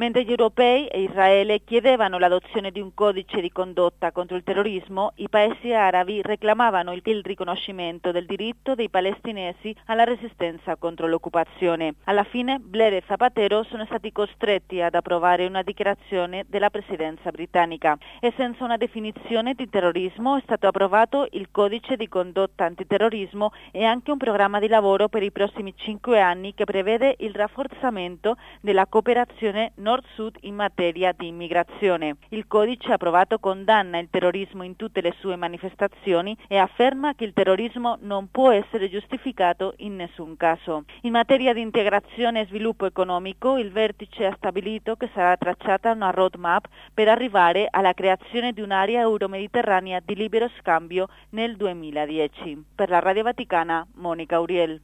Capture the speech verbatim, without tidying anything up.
Mentre gli europei e Israele chiedevano l'adozione di un codice di condotta contro il terrorismo, i paesi arabi reclamavano il riconoscimento del diritto dei palestinesi alla resistenza contro l'occupazione. Alla fine Blair e Zapatero sono stati costretti ad approvare una dichiarazione della presidenza britannica e senza una definizione di terrorismo è stato approvato il codice di condotta antiterrorismo e anche un programma di lavoro per i prossimi cinque anni che prevede il rafforzamento della cooperazione Nord-Sud in materia di immigrazione. Il codice approvato condanna il terrorismo in tutte le sue manifestazioni e afferma che il terrorismo non può essere giustificato in nessun caso. In materia di integrazione e sviluppo economico, il vertice ha stabilito che sarà tracciata una roadmap per arrivare alla creazione di un'area euromediterranea di libero scambio nel duemiladieci. Per la Radio Vaticana, Monica Uriel.